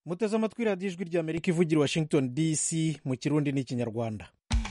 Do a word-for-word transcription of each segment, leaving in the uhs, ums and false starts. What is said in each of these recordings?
muteze amatwi radiyo ijwi ry'amerika ivugira Washington D C mu kirundi n'ikinyarwanda.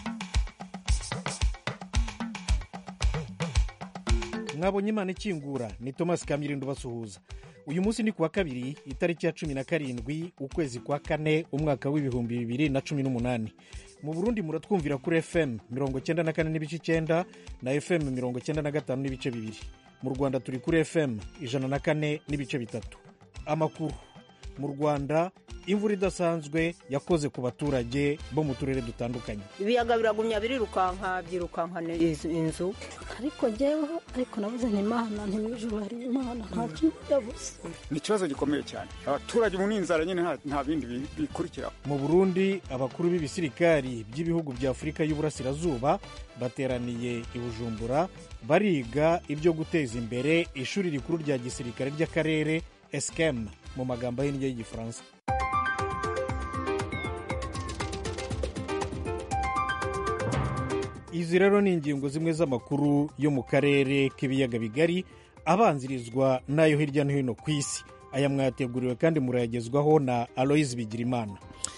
mwabonye imana ikingura ni Thomas Kamirindo basuhuza. Uyu munsi ni kuwa kabiri itariki ya cumi na karindwi ukwezi kwa kane umwaka w'ibihumbi bibiri na cumi n'umunani. Mu Burundi muratwumvira kuri F M mirongo cyenda na kane n'ibice icyenda na F M mirongo cyenda na gatanu n'ibice bibiri. Mu Rwanda turi kuri F M ijana na kane n'ibice bitatu. Amakuru mu Rwanda, imvura idasanzwe yakoze ku baturage bo mu turere dutandukanye. Ibiyaga biragumya birirukanka byirukankana inzu, ariko jyeweho ariko nabuze n'Imana, ntimwijuru hari Imana, nta kintu yabuze. Ni ikibazo gikomeye cyane, abaturage mu ninzara nyine nta bindi bikurikira. Mu Burundi, abakuru b'ibisirikari by'ibihugu bya Afurika y'Uburasirazuba bateraniye i Bujumbura bariga ibyo guteza imbere ishuri rikuru rya gisirikare ry'akarere E S C E M mu magambo y'indyo y'Igifaransa. Izi rero ni ingingo zimwe z'amakuru yo mu karere k'ibiyaga bigari abanzirizwa n'ayo hirya no hino ku isi. Aya mwateguriwe kandi murayagezwaho na Aloise Bigirimana.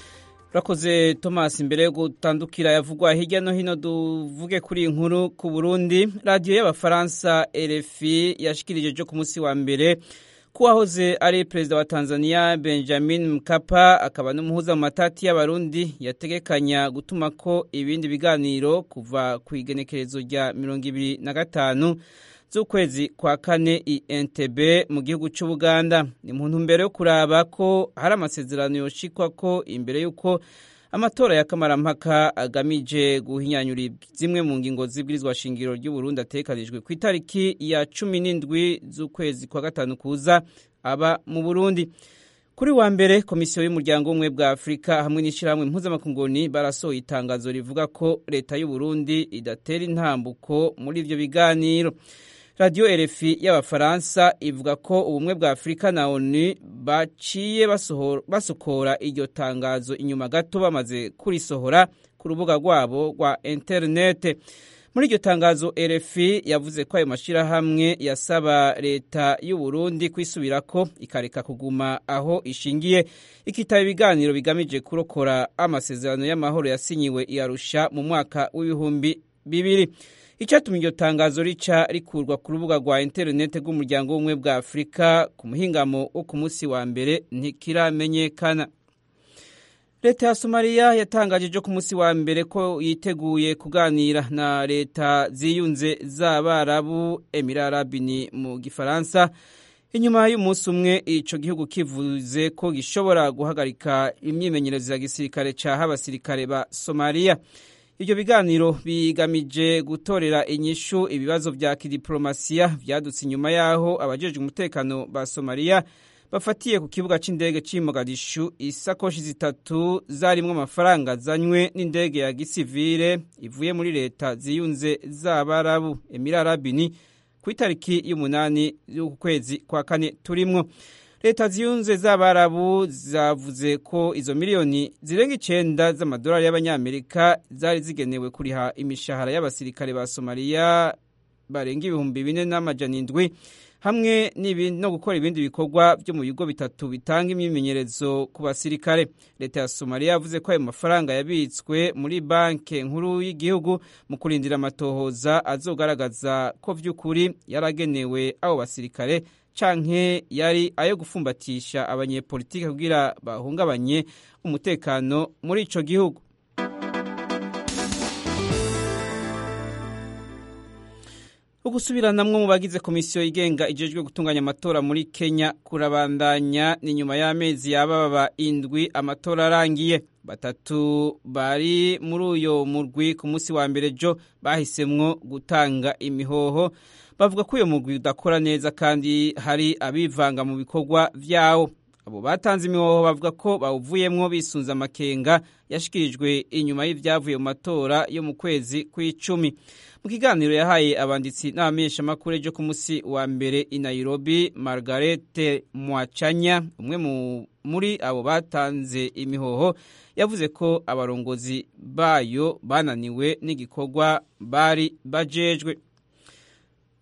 Rakoze Thomas, imbere yo gutandukira yavugwa hirya no hino duvuge kuri inkuru ku Burundi. Radio y'Abafaransa R F I yashikirije jo ku munsi wa mbere kuwahoze ari perezida wa Tanzania Benjamin Mkapa akaba n'umuhuza mu matati y'abarundi yategekanya gutuma ko ibindi biganiro kuva ku igenekerezo rya mirongo ibiri na gatanu z'ukwezi kwa kane i Entebbe mu gihugu cy'u Buganda. Ni mu ntumbero yo kuraba ko hari amasezerano yoshikwa ko imbere y'uko amatora ya kamarampaka agamije guhinyanyura zimwe mu ngingo z'ibwirizwa shingiro ry'u Burundi atekanijwe ku itariki ya cumi n'indwi z'ukwezi kwa gatanu kuza aba mu Burundi. Kuri wa mbere, komisiyo y'umuryango w'ubumwe bwa Afurika hamwe n'ishyirahamwe mpuzamakungu barasohoye itangazo rivuga ko leta y'u Burundi idatera intambuko muri ivyo biganiro. Radio R F I y'Abafaransa ivuga ko ubumwe bwa Afurika na ONU baciye basokora iryo tangazo inyuma gato bamaze kurisohora ku rubuga rwabo rwa internet. Muri iryo tangazo R F I yavuze ko ayo mashirahamwe yasaba leta y'u Burundi kwisubirako ikareka kuguma aho ishingiye, ikitaba ibiganiro bigamije kurokora amasezerano y'amahoro yasinyiwe i Arusha mu mwaka w'ibihumbi bibiri. Icyatumye iryo tangazo rica rikurwa ku rubuga rwa internet rw'umuryango w'ubumwe bwa Afurika ku muhingamo wo ku munsi wa mbere ntikiramenyekana. Leta ya Somalia yatangaje jo ku munsi wa mbere ko yiteguye kuganira na leta ziyunze z'Abarabu Emirati Arabini mu Gifaransa, inyuma y'umunsi umwe ico gihugu kivuze ko gishobora guhagarika imyimenyerezo ya gisirikare ca abasirikare ba Somalia. Ibyo biganiro bigamije gutorera inyishu ibibazo vya kidiplomasiya vyadutse inyuma yaho abajejwe umutekano ba Somalia bafatiye ku kibuga c'indege c'i Mogadishu isakoshi zitatu zarimwo amafaranga zanywe n'indege ya gisivile ivuye muri leta ziyunze z'Abarabu Emirati Arabini ku itariki y'umunani y'ukwezi kwa kane turimwo. Leta ziyunze z'Abarabu zavuze ko izo miliyoni zirenga icenda z'amadolari y'abanyamerika zari zigenewe kuriha imishahara y'abasirikare ba Somalia barenga ibihumbi bine n'amajana indwi hamwe no gukora ibindi bikorwa byo mu bigo bitatu bitanga imyimenyerezo ku basirikare. Leta ya Somalia yavuze ko ayo mafaranga yabitswe muri banki nkuru y'igihugu mu kurindira amatohoza azogaragaza ko vy'ukuri yaragenewe abo basirikare canke yari ayo gufumbatisha abanyepolitike kugira bahungabanye umutekano muri ico gihugu. Ugusubiranamwo mu bagize komisiyo igenga ijejwe gutunganya amatora muri Kenya kurabandanya ni nyuma y'amezi yababa indwi amatora arangiye. Batatu bari muri uyo murwi ku munsi wa mbere jo bahisemwo gutanga imihoho, bavuga ko uyo murwi udakora neza kandi hari abivanga mu bikorwa vyawo. Abo batanze imihoho bavuga ko bawuvuyemwo bisunza amakenga yashikirijwe inyuma y'ivyavuye mu matora yo mu kwezi kw'icumi. Mu kiganiro yahaye abanditsi n'abamenyesha makuru ejo ku munsi wa mbere i Nairobi, Margaret Mwachanya, umwe muri abo batanze imihoho, yavuze ko abarongozi bayo bananiwe n'igikorwa bari bajejwe.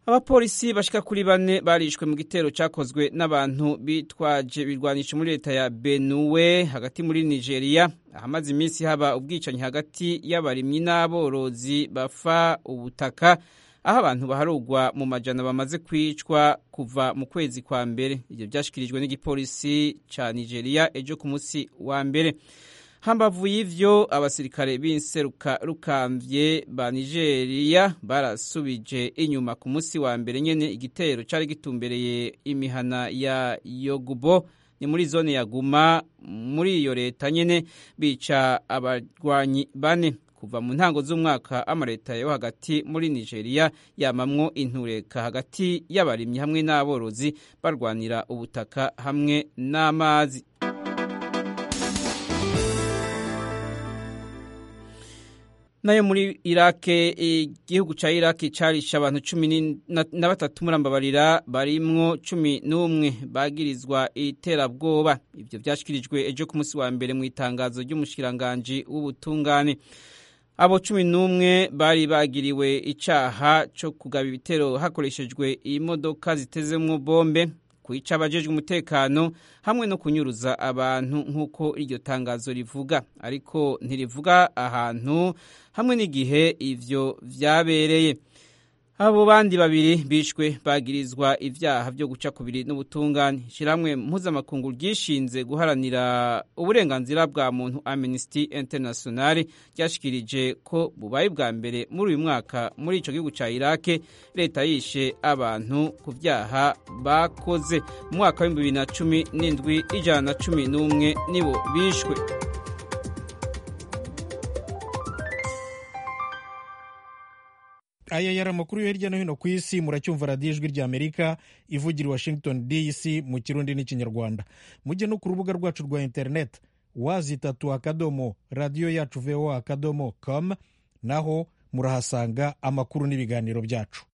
Abapolisi bashika kuri bane barishwe mu gitero cakozwe n'abantu bitwaje birwanisha muri leta ya Benue hagati muri Nigeria, ahamaze iminsi haba ubwicanyi hagati y'abarimyi n'aborozi bafa ubutaka, aho abantu baharugwa mu majana bamaze kwicwa kuva mu kwezi kwa mbere. Ivyo vyashikirijwe n'igipolisi ca Nigeria ejo ku musi wa mbere. Hambavu y'ivyo, abasirikare b'inseruka rukamvye ba Nigeria barasubije inyuma ku musi wa mbere nyene igitero cari gitumbereye imihana ya Yogubo ni muri zone ya Guma muri iyo leta nyene, bica abarwanyi bane. Kuva mu ntango z'umwaka amareta yo hagati muri Nigeria yamamwo intureka hagati y'abarimyi hamwe n'aborozi barwanira ubutaka hamwe n'amazi. Nayo muri Irake, igihugu ca Iraki carisha abantu cumi na batatu murambabarira, barimwo cumi n'umwe bagirizwa iterabwoba. Ivyo vyashikirijwe ejo ku musi wa mbere mu itangazo ry'umushikiranganji w'ubutungane. Abo cumi n'umwe bari bagiriwe icaha co kugaba ibitero hakoreshejwe imodoka zitezemwo bombe, kwica abajejwe umutekano hamwe no kunyuruza abantu nk'uko iryo tangazo rivuga, ariko ntirivuga ahantu hamwe n'igihe ivyo vyabereye. Abo bandi babiri bishwe bagirizwa ivyaha vyo guca kubiri n'ubutungane. Shiramwe mpuzamakungu ryishinze guharanira uburenganzira bwa muntu Amnesty International ryashikirije ko bubaye bwa mbere muri uyu mwaka muri ico gihugu ca Iraq leta yishe abantu ku vyaha bakoze. Mu mwaka wa bibiri na cumi n'indwi ijana na cumi n'umwe nibo bishwe. Aya yari amakuru yo hirya no hino ku isi. Muracyumva radiyo ijwi rya Amerika ivugira i Washington D C mu Kirundi n'Ikinyarwanda. Mujye no ku rubuga rwacu rwa internet wazi tatu akadomo radiyo yacu voa akadomo com, naho murahasanga amakuru n'ibiganiro byacu.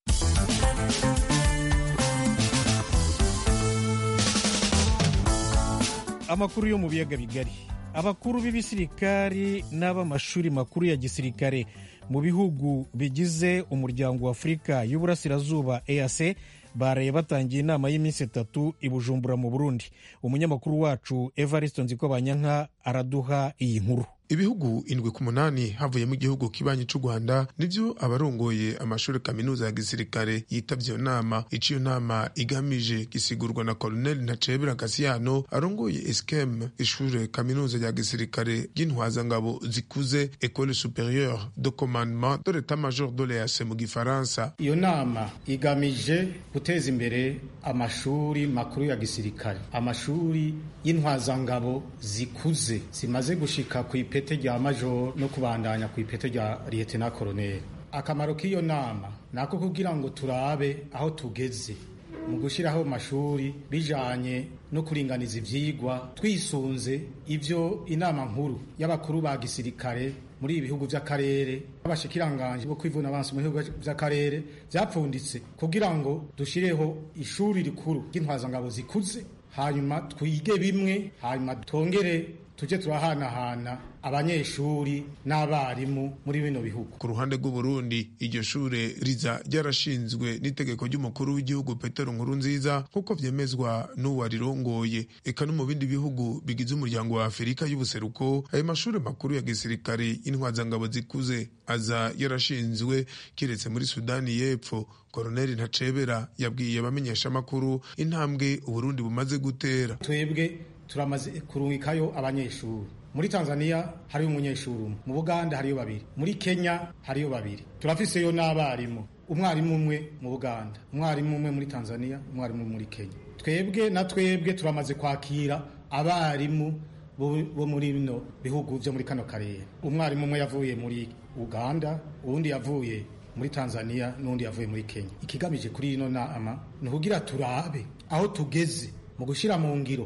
Amakuru yo mu biyaga bigari. Abakuru b'ibisirikari n'ab'amashuri makuru ya gisirikare mu bihugu bigize umuryango wa Afurika y'Uburasirazuba E A C baraye batangiye inama y'iminsi itatu i Bujumbura mu Burundi. Umunyamakuru wacu Evariste Nzikobanyanka araduha iyi nkuru. Ibihugu indwi ku munani havuyemo igihugu kibanyi c'u Rwanda nivyo abarongoye amashuri kaminuza ya gisirikare yitavye nama. Iciyo nama igamije gisigurwa na Colonel Ntacebera Kasiyano arongoye E S C E M, ishure kaminuza ya gisirikare y'intwazangabo zikuze, École supérieure de commandement de l'état-major de l'E A C mu gifaransa. Iyo nama igamije guteza imbere amashuri makuru ya gisirikare, amashuri y'intwazangabo zikuze zimaze gushika ku ipete rya major no kubandanya ku ipete rya lieutenant colonel. Akamaro k'iyo nama nako kugira ngo turabe aho tugeze mu gushiraho mashuri bijanye no kuringaniza ivyigwa twisunze ivyo inama nkuru y'abakuru ba gisirikare muri ibihugu vy'akarere abashikiranganje bo kwivuna abansi mu bihugu vy'akarere vyapfunditse kugira ngo dushireho ishuri rikuru ry'intwazangabo zikuze, hanyuma twige bimwe, hanyuma twongere tuje turahanahana abanyeshuri n'abarimu muri bino bihugu. Ku ruhande rw'u Burundi, iryo shure riza ryarashinzwe n'itegeko ry'umukuru w'igihugu Petero Nkurunziza nk'uko vyemezwa n'uwarirongoye. Eka no mu bindi bihugu bigize umuryango wa Afurika y'ubuseruko, ayo mashure makuru ya gisirikare y'intwazangabo zikuze aza yarashinzwe, kiretse muri Sudani y'Epfo. Colonel Ntacebera yabwiye abamenyesha makuru intambwe u Burundi bumaze gutera. Twebwe turamaze kurungikayo abanyeshuri. Muri Tanzania hariyo umunyeshuri umwe, mu Buganda hariyo babiri, muri Kenya hariyo babiri. Turafiseyo n'abarimu, umwarimu umwe mu Buganda, umwarimu umwe muri Tanzania, umwarimu muri Kenya. Twebwe na twebwe turamaze kwakira abarimu bo muri bino bihugu byo muri kano karere. Umwarimu umwe yavuye muri Uganda, uwundi yavuye muri Tanzania, n'undi yavuye muri Kenya. Ikigamije kuri ino nama ni kugira turabe aho tugeze mu gushira mu ngiro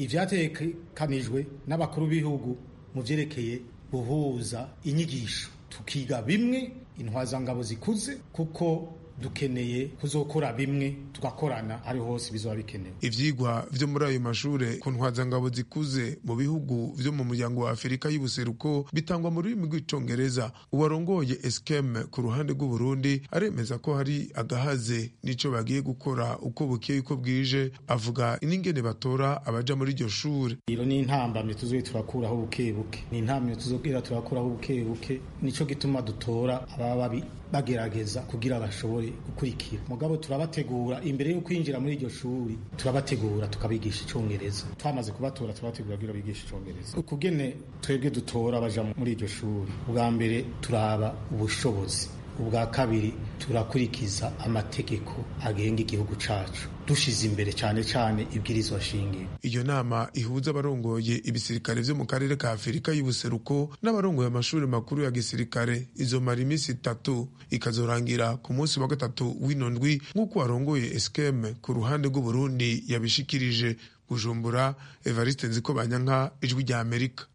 ivyatekanijwe n'abakuru b'ibihugu mu vyerekeye guhuza inyigisho, tukiga bimwe intwazangabo zikuze, kuko dukeneye kuzokora bimwe tugakorana ari hose bizoba bikenewe. Ivyigwa vyo muri ayo mashure ku ntwazangabo zikuze mu bihugu vyo mu muryango wa Afurika y'ubuseruko bitangwa mu rurimi rw'icongereza. Uwarongoye Eskem ku ruhande rw'u Burundi aremeza ko hari agahaze nico bagiye gukora uko bukeye uko bwije, avuga n'ingene batora abaja muri iryo shure. Iro ni intambamye tuzoye turakuraho buke buke, ni intambamye tuzogira turakuraho buke buke, nico gituma dutora ababa bagerageza kugira bashobore gukurikira. Mugabo turabategura imbere yo kwinjira muri iryo shuri, turabategura tukabigisha icongereza. Twamaze kubatora turabategura kugira bigisha icongereza. Ukugene twebwe dutora abaja muri iryo shuri, ubwa mbere turaba ubushobozi, ubwa kabiri turakurikiza amategeko agenga igihugu cacu, dushize imbere cyane cyane ibwirizwa shingiro. Iyo nama ihuza abarongoye ibisirikare vyo mu karere ka Afurika y'ubuseruko n'abarongoye amashuri makuru ya gisirikare izomara iminsi itatu, ikazorangira ku munsi wa gatatu w'inondwi nk'uko warongoye Eskem ku ruhande rw'u Burundi yabishikirije. Bujumbura, Evariste Nzikobanyanka, Ijwi rya Amerika.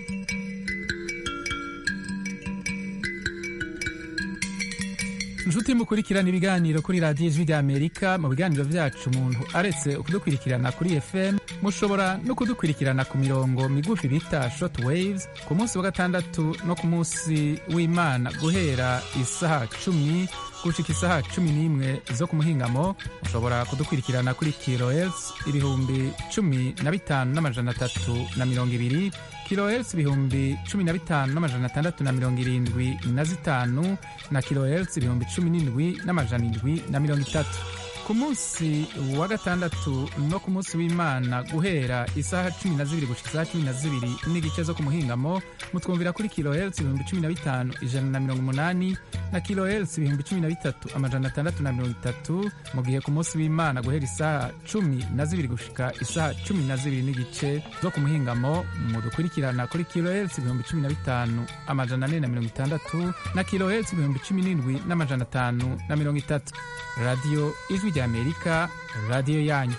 Nshuti mukurikirana ibiganiro kuri radiyo Ijwi rya Amerika. Mu biganiro vyacu umuntu aretse kudukurikirana kuri F M, mushobora no kudukurikirana ku mirongo migufi bita short waves ku munsi wa gatandatu no ku munsi w'Imana guhera isaha cumi gushika isaha cumi n'imwe zo ku muhingamo. Mushobora kudukurikirana kuri kilohertz ibihumbi cumi na bitanu n'amajana atatu na mirongo ibiri, kilohertz ibihumbi cumi na bitanu n'amajana atandatu na mirongo irindwi na zitanu na kilohertz ibihumbi cumi n'indwi n'amajana indwi na mirongo itatu. Ku munsi wa gatandatu no ku munsi w'Imana guhera isaha cumi na zibiri gushika isaha cumi na zibiri n'igice zo ku muhingamo, mutwumvira kuri kilohertz ibihumbi cumi na bitanu ijana na mirongo umunani na kilohertz ibihumbi cumi na bitatu amajana atandatu na mirongo itatu, mu gihe ku munsi w'Imana guhera isaha cumi na zibiri gushika isaha cumi na zibiri n'igice zo ku muhingamo, mudukurikirana kuri kilohertz ibihumbi cumi na bitanu amajana ane na mirongo itandatu na kilohertz ibihumbi cumi n'indwi n'amajana atanu na mirongo itatu. Radio Ijwi rya Amerika, radio yanyu.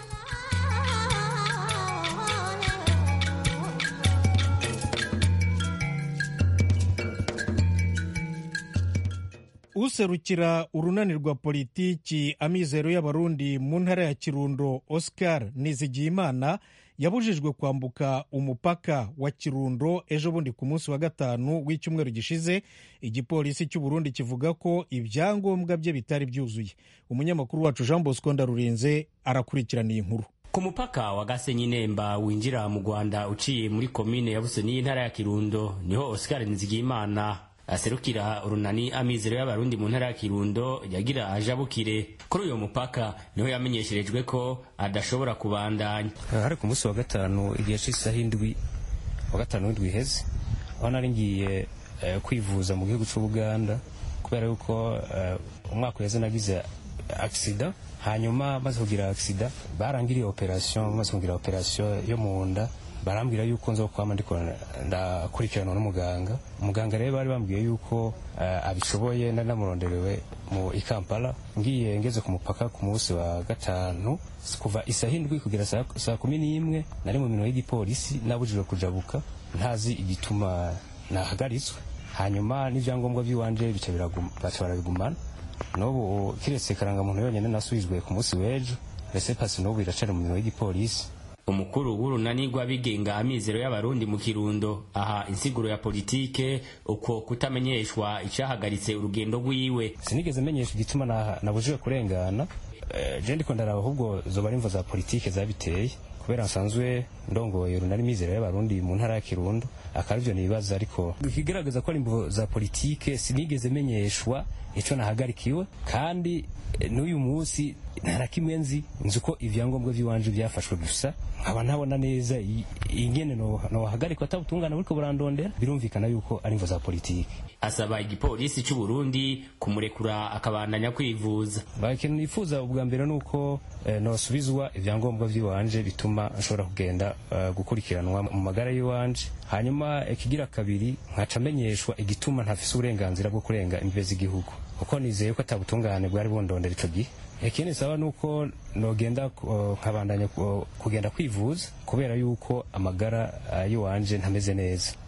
Userukira urunani rwa politiki Amizero y'Abarundi mu ntara ya Kirundo, Oscar Nizigiyimana, yabujijwe kwambuka umupaka wa Kirundo ejo bundi ku munsi wa gatanu w'icyumweru gishize. Igipolisi cy'u Burundi kivuga ko ibyangombwa bye bitari byuzuye. Umunyamakuru wacu Jean Bosco Ndarurinze arakurikirana iyi nkuru. Ku mupaka wa Gasenyi Nemba winjira mu Rwanda uciye muri komine ya Busoni y'intara ya Kirundo, niho Oscar Nizigiyimana aserukira urunani Amizero y'Abarundi mu ntara ya Kirundo yagira ajabukire. Kuri uyo mupaka niho yamenyesherejwe ko adashobora kubandanya. Hari ku munsi wa gatanu igihe cy'isaha indwi wa gatanu w'indwi heze, aho nari ngiye uh, kwivuza mu gihugu cy'u Buganda kubera yuko uh, umwaka weze nagize accident. Hanyuma maze kugira accident barangiriye operation, maze kugira operation yo mu nda barambwira yuko nzo kwama ndiko ndakurikirana n'umuganga. Umuganga rero bari bambwiye yuko uh, abishoboye nari namuronderewe mu Ikampala. Ngiye ngeze ku mupaka ku munsi wa gatanu kuva isaha indwi kugera saa kumi n'imwe nari mu minwe y'igipolisi, nabujijwe kujabuka ntazi igituma nahagaritswe. Hanyuma n'ivyangombwa by'iwanje bica biragumana. Nobu kiretse karangamuntu yonyene nasubijwe ku munsi w'ejo, ese pasi nobu iracari mu minwe y'igipolisi. Umukuru w'urunani rw'abigenga Amizero y'Abarundi mu Kirundo aha insiguro ya politike uko kutamenyeshwa icahagaritse urugendo rwiwe. Sinigeze menyesha igituma nabujijwe kurengana. E, je ndiko ndaraba ahubwo zoba imvo za politike zabiteye, kubera nsanzwe ndongoye urunani Amizero y'Abarundi mu ntara ya Kirundo. Akarivyo nibaza, ariko ikigaragaza ko ari imvo za politike sinigeze menyeshwa ico nahagarikiwe, kandi n'uyu munsi ntarakimwe nzi nzi ko ivyangombwa by'iwanje byafashwe gusa. Nkaba ntabona neza ingene no no hagarikwa atabutungana buriko burandondera. Birumvikana yuko ari imvo za politike. Asaba igipolisi cy'u Burundi kumurekura akabandanya kwivuza. Bakintu nifuza ubwa mbere nuko eh, no subizwa ivyangombwa by'iwanje bituma nshobora kugenda uh, gukurikiranwa mu magara y'iwanje. Hanyuma ikigira kabiri nkaca menyeshwa igituma ntafise uburenganzira bwo kurenga imbibe z'igihugu, kuko nizeye ko atabutungane bwari bondondera ico gihe. Ekene saba nuko nogenda nkabandanya uh, kugenda kwivuza kubera yuko amagara uh, yiwanje ntameze neza.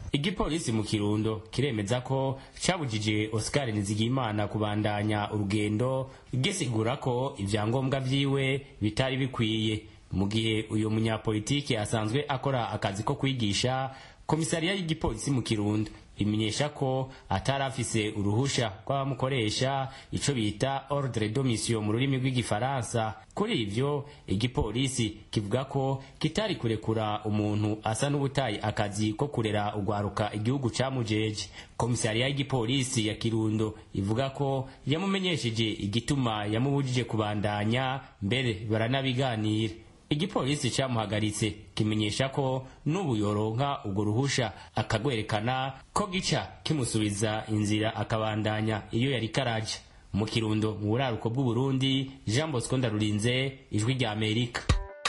igipolisi mu Kirundo kiremeza ko cabujije Oscar Nizigimana kubandanya urugendo gisigura ko ivyangombwa vyiwe bitari bikwiye. Mu gihe uyu munyapolitiki asanzwe akora akazi ko kwigisha, komisariya y'igipolisi mu Kirundo imenyesha ko atarafise uruhusha rw'abamukoresha ico bita ordre de mission mu rurimi rw'igifaransa. Kuri ivyo igipolisi kivuga ko kitari kurekura umuntu asa n'ubutayi akazi ko kurera ugwaruka igihugu camujeje. Komisariya y'igipolisi ya Kirundo ivuga ko yamumenyesheje igituma yamubujije kubandanya, mbere baranabiganira. Igipolisi cyamuhagaritse kimenyesha ko n'ubu yoronka ubwo ruhusha akagwerekana ko gica kimusubiza inzira akabandanya iyo yari karaja. Mu Kirundo mu buraruko bw'u Burundi, Jean Bosco Ndarurinze, Ijwi rya Amerika.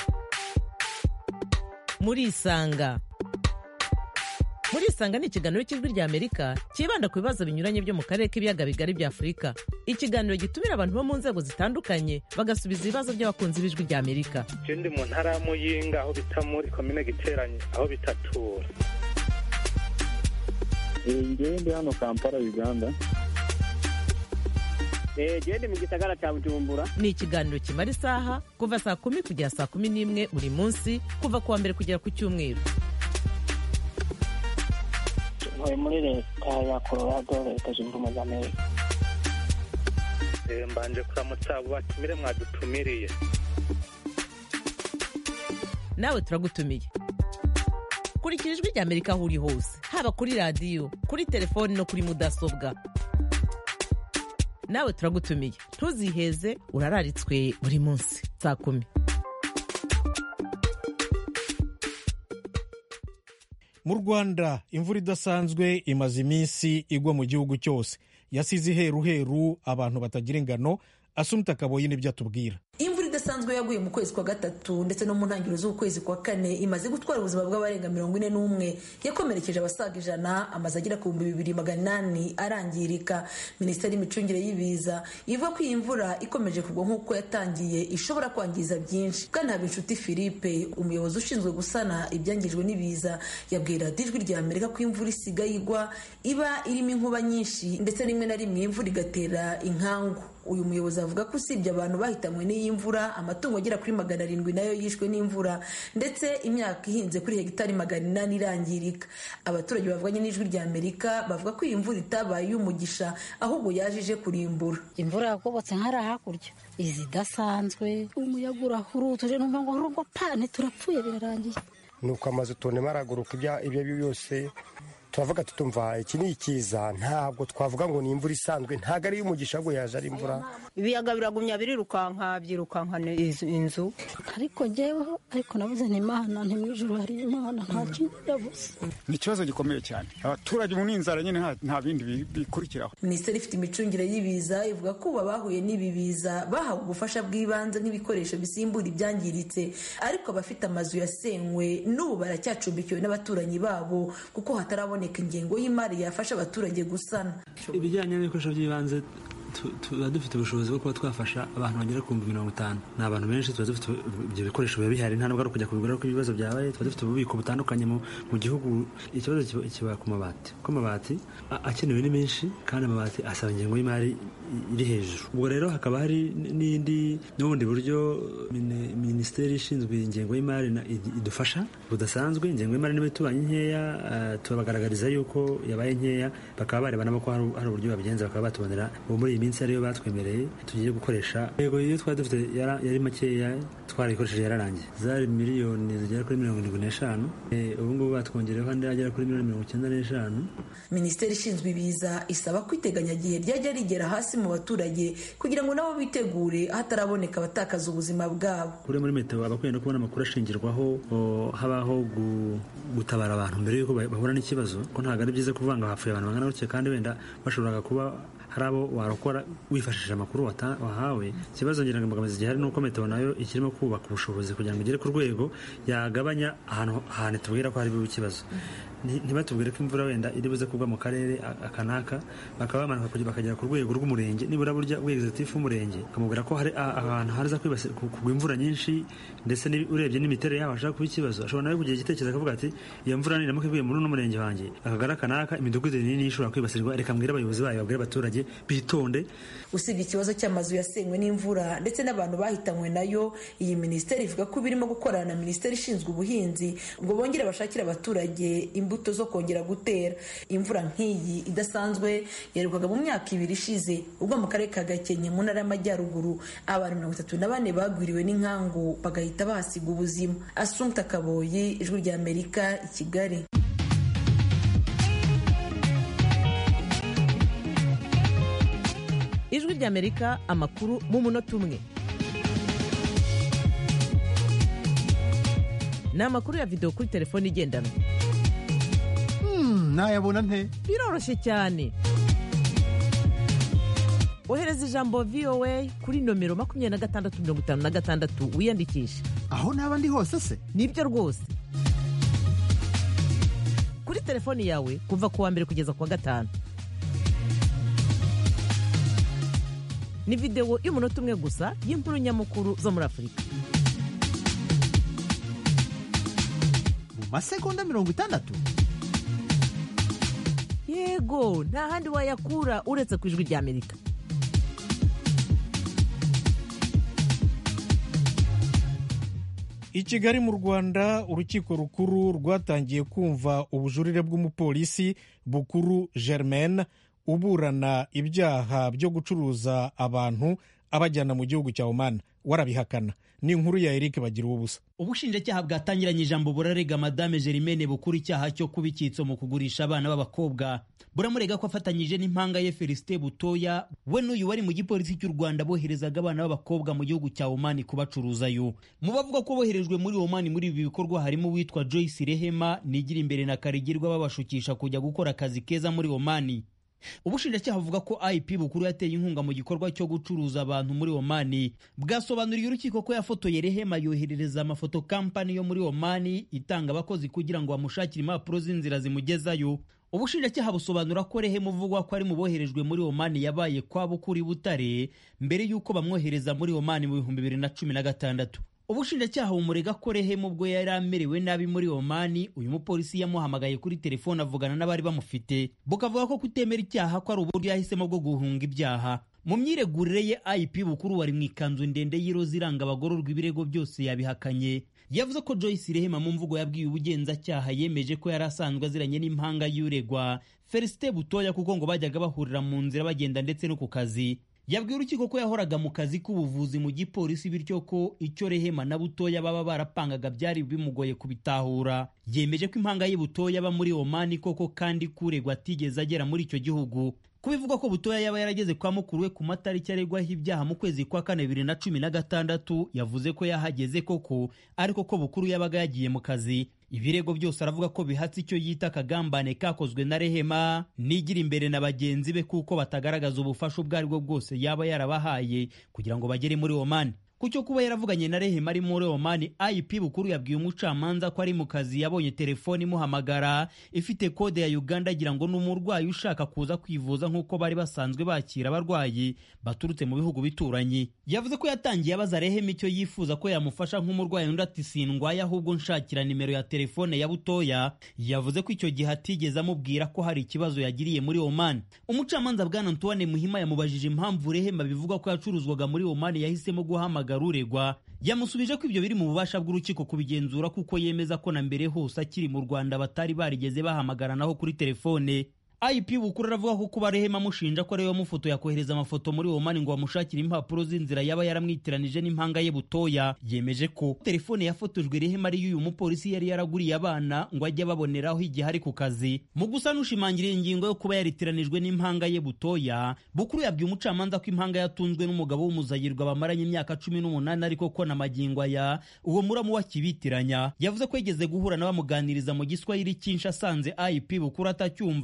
Muri Isanga Muri Isanga ni ikiganiro cy'Ijwi rya Amerika kibanda ku bibazo binyuranye byo mu karere k'ibiyaga bigari bya Afurika. Ikiganiro gitumira abantu bo mu nzego zitandukanye bagasubiza ibibazo by'abakunzi b'Ijwi rya Amerika. Je ndi mu ntara ya Muyinga aho bita muri komine Giteranye aho bitatura. Ngewe ndi hano Kampala Uganda. Je ndi mu gisagara cya Bujumbura. Ni ikiganiro kimara isaha kuva saa kumi kugera saa kumi n'imwe buri munsi kuva kuwa mbere kugera ku Cyumweru. Muri leta ya Colorado, leta zunze ubumwe za Amerika. Mbanje kuramutsa abo batumire mwadutumiriye. Nawe turagutumiye. Kurikira Ijwi rya Amerika aho uri hose, haba kuri radiyo, kuri telefoni no kuri mudasobwa. Nawe turagutumiye, ntuziheze, urararitswe buri munsi saa kumi. Mu Rwanda imvura idasanzwe imaze iminsi igwa mu gihugu cyose, yasize iheruheru abantu batagira ingano. Asumta Kaboyi nibyo atubwira. Imvura idasanzwe yaguye mu kwezi kwa gatatu ndetse no mu ntangiriro z'ukwezi kwa kane imaze gutwara ubuzima bw'abarenga mirongo ine n'umwe, yakomerekeje abasaga ijana, amaze agera ku bihumbi bibiri magana inani arangirika. Minisiteri y'imicungire y'ibiza ivuga ko iyi mvura ikomeje kugwa nk'uko yatangiye ishobora kwangiza byinshi. Bwana Habinshuti Philippe, umuyobozi ushinzwe gusana ibyangijwe n'ibiza, yabwira Ijwi rya Amerika ko imvura isigaye igwa iba irimo inkuba nyinshi ndetse rimwe na rimwe imvura igatera inkangu. Uyu muyobozi avuga ko usibye abantu bahitamwe n'iyi mvura, amatungo agera kuri magana arindwi nayo yishwe n'imvura ndetse imyaka ihinze kuri hegitari magana inani irangirika. Abaturage bavuganye n'Ijwi rya Amerika bavuga ko iyi mvura itabaye y'umugisha ahubwo yaje ije kurimbura. Imvura yakobotse nk'ara hakurya izi dasanzwe, umuyaga urahurutuje numva ngo rugo pane turapfuye birarangiye. Nuko amazu tone maraguruka ibya ibyo byose turavuga tutumva iki ni ikiza, ntabwo twavuga ngo ni imvura isanzwe, ntago ari y'umugisha ngo yaje ari imvura. Ibiyaga biragumya birirukanka byirukankana inzu. Ariko jeweho ariko nabuze ni Imana, nti mwijuru hari Imana, nta kintu yabuze. Ni ikibazo gikomeye cyane, abaturage mu ninzara nyine nta bindi bikurikiraho. Minisiteri ifite imicungire y'ibiza ivuga ko bahuye n'ibi biza bahawe ubufasha bw'ibanze nk'ibikoresho bisimbura ibyangiritse, ariko abafite amazu yasenywe n'ubu baracyacumbikiwe n'abaturanyi babo kuko hatarabona ingengo y'imari yafasha abaturage gusana. Ibijyanye n'ibikoresho by'ibanze tuba dufite ubushobozi bwo kuba twafasha abantu bagera ku mirongo itanu. Ni abantu benshi, tuba dufite ibyo bikoresho biba bihari, nta nubwo ari ukujya kubigura kuko ibibazo byabaye. Tuba dufite ububiko butandukanye mu gihugu. Ikibazo kiba ku mabati, kuko amabati akenewe ni menshi kandi amabati asaba ingengo y'imari iri hejuru. Ubwo rero hakaba hari n'indi n'ubundi buryo minisiteri ishinzwe ingengo y'imari idufasha budasanzwe. Ingengo y'imari niba itubanye nkeya, tubagaragariza yuko yabaye nkeya, bakaba barebana ko hari uburyo babigenza, bakaba batubonera muri iyi minsi ariyo batwemereye tugiye gukoresha. Yego iyo twari dufite yari makeya twarayikoresheje yararangiye, zari miliyoni zigera kuri mirongo irindwi n'eshanu, ubu ngubu batwongereho andi agera kuri miliyoni mirongo icyenda n'eshanu. Minisiteri ishinzwe ibiza isaba ko iteganyagihe ryajya rigera hasi mu baturage kugira ngo nabo bitegure hataraboneka abatakaza ubuzima bwabo. Kuri muri meteo abakwiye no kubona amakuru ashingirwaho, habaho gutabara abantu mbere yuko bahura n'ikibazo, ko ntabwo ari byiza kuvuga ngo hapfuye abantu bangana gutya kandi wenda bashoboraga kuba hari abo warokora wifashishije amakuru wahawe. Ikibazo ngira ngo imbogamizi gihari ni uko meteo nayo ikirimo kubaka ubushobozi kugira ngo igere ku rwego yagabanya ahantu ahantu tubwira ko hari ikibazo. ntibatubwire ko imvura wenda iri buze kugwa mu karere akanaka, bakaba bamanuka bakagera ku rwego rw'umurenge, nibura burya w'executive w'umurenge akamubwira ko hari ahantu haza kugwa imvura nyinshi, ndetse urebye n'imiterere yaho ashaka kuba ikibazo, ashobora nawe kugira igitekerezo akavuga ati iyo mvura niramuka iguye muri uno murenge wanjye akagara kanaka, imidugudu minini ishobora kwibasirwa, reka mbwire abayobozi bayo, babwire abaturage bitonde. Usibye ikibazo cy'amazu yasenywe n'imvura ndetse n'abantu bahitanywe nayo, iyi minisiteri ivuga ko birimo gukorana na minisiteri ishinzwe ubuhinzi ngo bongere bashakire abaturage imbuto zo kongera gutera. Imvura nk'iyi idasanzwe yaherukaga mu myaka ibiri ishize ubwo mu karere ka Gakenke mu ntara y'Amajyaruguru abantu mirongo itatu na bane bagwiriwe n'inkangu bagahita bahasiga ubuzima. Assumpta Kaboyi, Ijwi rya Amerika, i Kigali. Ijwi rya Amerika, amakuru mu munota umwe. Ni amakuru ya video kuri telefone igendanwa. Hmm, nayabona nte? Biroroshye cyane. Ohereza ijambo V O A kuri nomero makumyabiri na gatandatu mirongo itanu na gatandatu wiyandikishe. Aho naba ndi hose se? Nibyo rwose. Kuri telefoni yawe kuva ku wa mbere kugeza ku wa gatanu. Ni video y'umunota umwe gusa y'inkuru nyamukuru zo muri Afurika. Mu masegonda mirongo itandatu? Yego, nta handi wayakura uretse ku Ijwi rya Amerika. I Kigali mu Rwanda, urukiko rukuru rwatangiye kumva ubujurire bw'umupolisi Bukuru Germaine uburana ibyaha byo gucuruza abantu abajyana mu gihugu cya Oman. Warabihakana. Ni inkuru ya Eric Bagira ubusa. Ubushinjacyaha bwatangiranye ijambo burarega Madame Germaine Bukuru icyaha cyo kuba icyitso mu kugurisha abana b'abakobwa. Buramurega ko afatanyije n'impanga ye Felicite Butoya we n'uyu wari mu gipolisi cy'u Rwanda boherezaga abana b'abakobwa mu gihugu cya Oman kubacuruzayo. Mu bavuga ko boherejwe muri Oman muri ibi bikorwa harimo uwitwa Joyce Rehema, Nigira imbere na Karigirwa babashukisha kujya gukora akazi keza muri Oman. Ubushinjacyaha buvuga ko I P Bukuru yateye inkunga mu gikorwa cyo gucuruza abantu muri Oman. Bwasobanuriye urukiko ko yafotoye Rehema yoherereza amafoto company yo muri Oman itanga abakozi kugira ngo bamushakire impapuro z'inzira zimugezayo. Ubushinjacyaha busobanura ko Rehema uvugwa ko ari mu boherejwe muri Oman yabaye kwa Bukuri Butare mbere y'uko bamwohereza muri Oman mu bihumbi bibiri na cumi na gatandatu. Ubushinjacyaha bumurega ko Rehema ubwo yari amerewe nabi muri Oman, uyu mupolisi yamuhamagaye kuri telefone avugana n'abari bamufite, bukavuga ko kutemera icyaha ko ari uburyo yahisemo bwo guhunga ibyaha. Mu myiregurire ye I P Bukuru wari mu ikanzu ndende y'iroza iranga abagororwa ibirego byose yabihakanye. Yavuze ko Joyce Rehema mu mvugo yabwiye ubugenzacyaha yemeje ko yari asanzwe aziranye n'impanga y'uregwa Felicite Butoya kuko ngo bajyaga bahurira mu nzira bagenda ndetse no ku kazi. Yabwiye urukiko ko yahoraga mu kazi k'ubuvuzi mu gipolisi bityo ko icyo Rehema na Butoya baba barapangaga byari bimugoye kubitahura. Yemeje ko impanga ye Butoya aba muri Oman koko kandi kuregwa atigeze agera muri icyo gihugu. Kubivugwa ko Butoya yaba yarageze kwa mukuru we ku matariki aregwaho ibyaha mu kwezi kwa kane bibiri na cumi na gatandatu, yavuze ko yahageze koko ariko ko Bukuru yabaga yagiye mu kazi. Ibirego byose aravuga ko bihatse icyo yita akagambane kakozwe na Rehema, Nigira imbere na bagenzi be kuko batagaragaza ubufasha ubwo aribwo bwose yaba yarabahaye kugira ngo bagere muri Oman. Kucyo kuba yaravuganye na Rehema ari muri Oman, I P Bukuru yabwiye umucamanza ko ari mu kazi yabonye telefoni imuhamagara ifite kode ya Uganda agira ngo n'umurwayi ushaka kuza kwivuza nk'uko bari basanzwe bakira abarwayi baturutse mu bihugu bituranye. Yavuze ko yatangiye abaza Rehema icyo yifuza ko yamufasha nk'umurwayi, undi ati sindwaye ahubwo nshakira nimero ya telefone ya Butoya. Yavuze ko icyo gihe atigeze amubwira ko hari ikibazo yagiriye muri Oman. Umucamanza Bwana Antoine Muhima yamubajije impamvu Rehema bivugwa ko yacuruzwaga muri Oman yahisemo guhamagara uregwa. Yamusubije ko ibyo biri mu bubasha bw'urukiko kubigenzura kuko yemeza ko na mbere hose akiri mu Rwanda batari barigeze bahamagaranaho kuri telefone. I P Bukuru aravuga ko kuba Rehema amushinja ko ariwe mufoto yakohereza amafoto muri Oman ngo bamushakire impapuro z'inzira yaba yaramwitiranije n'impanga ye Butoya. Yemeje ko telefone yafotojwe Rehema ari y'uyu mupolisi yari yaraguriye abana ngo ajye baboneraho igihe ari ku kazi. Mu gusa nushimangira ingingo yo kuba yaritiranijwe n'impanga ye Butoya, Bukuru yabwiye umucamanza ko impanga yatunzwe n'umugabo w'umuzayirwa bamaranye imyaka cumi n'umunani ariko ko na magingo aya uwo muramu wakibitiranya. Yavuze ko yigeze guhura na bamuganiriza mu Giswahili cyinshi asanze I P Bukuru atacyumva abona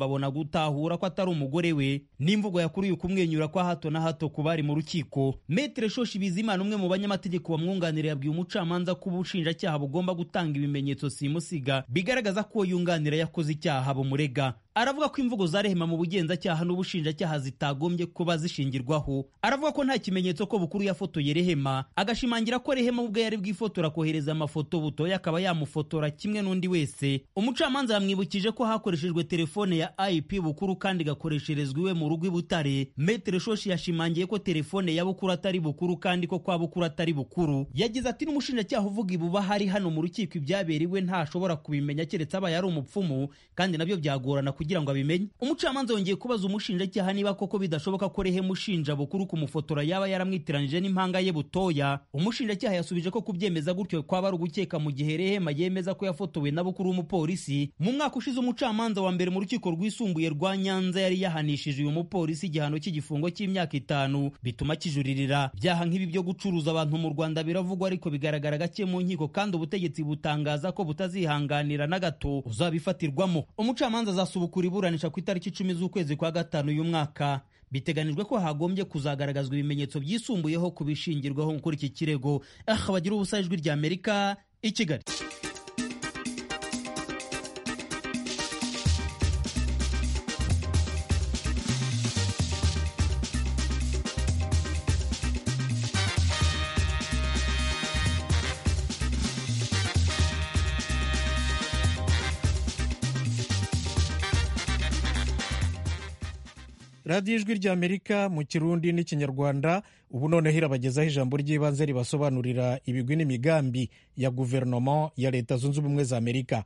gutahura ko atari umugore we n'imvugo yakuruye kumwenyura kwa hato na hato ku bari mu rukiko. Maître Shoshi Bizimana, umwe mu banyamategeko bamwunganira, yabwiye umucamanza ko ubushinjacyaha bugomba gutanga ibimenyetso simusiga bigaragaza ko yunganira yakoze icyaha bumurega. Aravuga ko imvugo za Rehema mu bugenzacyaha n'ubushinjacyaha zitagombye kuba zishingirwaho. Aravuga ko nta kimenyetso ko Bukuru yafotoye Rehema, agashimangira ko Rehema ubwe yari bwifotora kohereza amafoto Butoya akaba yamufotora kimwe n'undi wese. Umucamanza yamwibukije ko hakoreshejwe telefone ya I P Bukuru kandi gakoresherezwa iwe mu rugo i Butare. Maître Shoshi yashimangiye ko telefone ya Bukuru atari Bukuru kandi ko kwa Bukuru atari Bukuru. Yagize ati n'umushinjacyaha uvuga ibuba hari hano mu rukiko ibyaberiwe ntashobora kubimenya keretse aba yari umupfumu, kandi nabyo byagorana kugira ngo abimenye. Umucamanza yongeye kubaza umushinjacyaha niba koko bidashoboka ko Rehema ushinja Bukuru kumufotora yaba yaramwitiranije n'impanga ye Butoya. Umushinjacyaha yasubije ko kubyemeza gutyo kwaba ari ugukeka, mu gihe Rehema yemeza ko yafotowe na Bukuru w'umupolisi. Mu mwaka ushize umucamanza wa mbere mu rukiko rwisumbuye rwa Nyanza yari yahanishije uyu mupolisi igihano cy'igifungo cy'imyaka itanu bituma kijuririra. Byaha nk'ibi byo gucuruza abantu mu Rwanda biravugwa ariko bigaragara gake mu nkiko, kandi ubutegetsi butangaza ko butazihanganira na gato uzabifatirwamo. Umucamanza azasubukura iburanisha ku itariki icumi z'ukwezi kwa gatanu uyu mwaka. Biteganijwe ko hagombye kuzagaragazwa ibimenyetso byisumbuyeho kubishingirwaho kuri iki kirego. Ah, bagira ubusa, Ijwi rya Amerika, i Kigali. radiyo ijwi rya Amerika mu Kirundi n'Ikinyarwanda. Ubu noneho irabagezaho ijambo ry'ibanze ribasobanurira ibigwi n'imigambi ya guverinoma ya Leta Zunze Ubumwe za Amerika.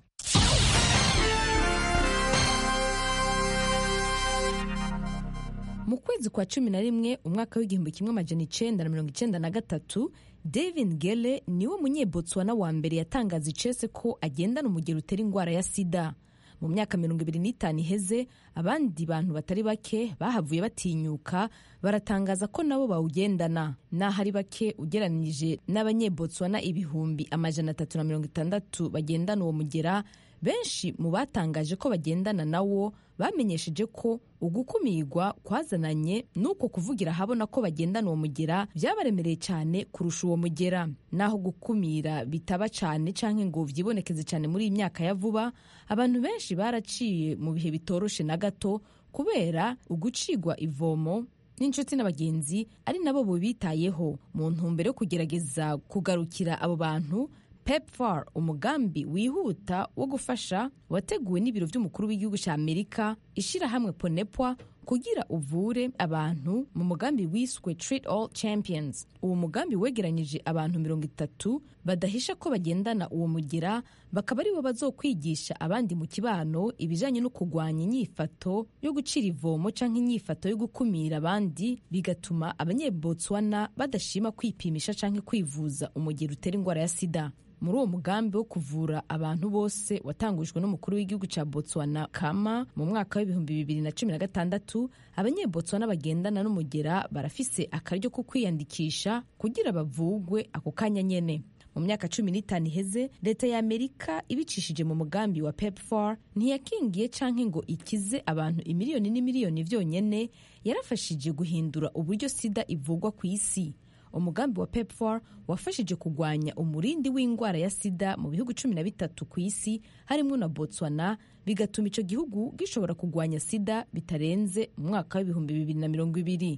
Mu kwezi kwa cumi na rimwe umwaka w'igihumbi kimwe amajana icenda na mirongo icenda na gatatu, David Gele niwe munyebotswana wa mbere yatangaza icese ko agendana umugero utera indwara ya sida. Mu myaka mirongo ibiri n'itanu iheze, abandi bantu batari bake bahavuye batinyuka baratangaza ko nabo bawugendana. Naho ari bake ugeranije n'abanyebotswana ibihumbi amajana atatu na mirongo itandatu bagendana uwo mugera, benshi mu batangaje ko bagendana nawo bamenyesheje ko ugukumirwa kwazananye nuko kuvugira habona ko bagendana uwo mugera byabaremereye cyane kurusha uwo mugera. Naho gukumira bitaba cyane canke ngo vyibonekeze cyane muri iyi myaka ya vuba, abantu benshi baraciye mu bihe bitoroshe na gato kubera ugucigwa ivomo n'inshuti n'abagenzi ari nabo bubitayeho. Mu ntumbero yo kugerageza kugarukira abo bantu, PEPFAR, umugambi wihuta wo gufasha wateguwe n'ibiro by'umukuru w'igihugu cya Amerika, ishirahamwe Ponepwa, kugira uvure abantu mu mugambi wiswe Treat All Champions. Uwo mugambi wegeranyije abantu mirongo itatu badahisha ko bagendana uwo mugera, bakaba ari bo bazokwigisha abandi mu kibano ibijanye no kugwanya inyifato yo gucira ivomo canke inyifato yo gukumira abandi, bigatuma abanyebotswana badashima kwipimisha canke kwivuza umugero utera indwara ya sida. Muri uwo mugambi wo kuvura abantu bose watangujwe n'umukuru w'igihugu cya Botswana Kama mu mwaka w'ibihumbi bibiri na cumi na gatandatu, abanyebotswana bagendana n'umugera barafise akaryo ko kwiyandikisha kugira bavugwe ako kanya nyene. Mu myaka cumi n'itanu iheze, leta ya Amerika ibicishije mu mugambi wa PEPFAR ntiyakingiye canke ngo ikize abantu imiliyoni n'imiliyoni vyonyene, yarafashije guhindura uburyo sida ivugwa ku isi. Umugambi wa PEPFAR wafashije kugwanya umurindi w'indwara ya sida mu bihugu cumi na bitatu ku isi harimo na Botswana, bigatuma ico gihugu gishobora kugwanya sida bitarenze mu mwaka w'ibihumbi bibiri na mirongo ibiri.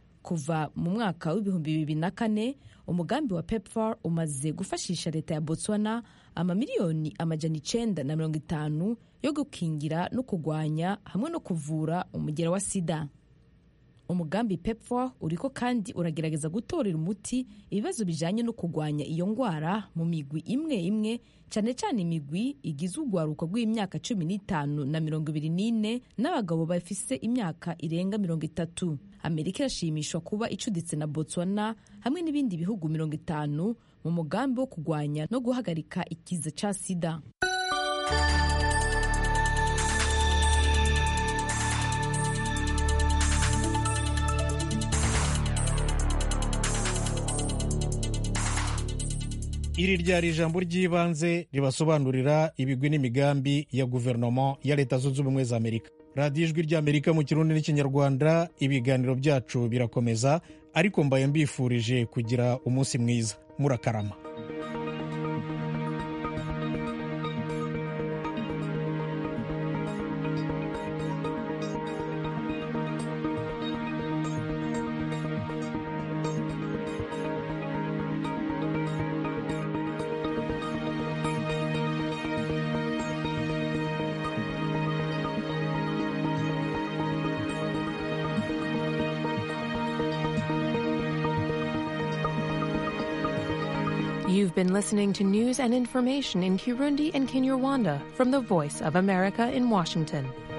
Kuva mu mwaka w'ibihumbi bibiri na kane, umugambi wa PEPFAR umaze gufashisha leta ya Botswana amamiliyoni amajana icenda na mirongo itanu yo gukingira no kugwanya hamwe no kuvura umugera wa sida. Umugambi PEPFAR uriko kandi uragerageza gutorera umuti ibibazo bijanye no kugwanya iyo ngwara mu migwi imwe imwe, cyane cyane imigwi igize urwaruka rw'imyaka cumi n'itanu na mirongo ibiri n'ine n'abagabo bafise imyaka irenga mirongo itatu. Amerika irashimishwa kuba icuditse na Botswana hamwe n'ibindi bihugu mirongo itanu mu mugambi wo kugwanya no guhagarika ikiza ca sida. Iri ryari ijambo ry'ibanze ribasobanurira ibigwi n'imigambi ya guverinoma ya Leta Zunze Ubumwe za Amerika. radiyo ijwi ry'amerika mu kirundi n'ikinyarwanda. Ibiganiro byacu birakomeza, ariko mbaye mbifurije kugira umunsi mwiza. Murakarama. You've been listening to news and information in Kirundi and Kinyarwanda from the Voice of America in Washington.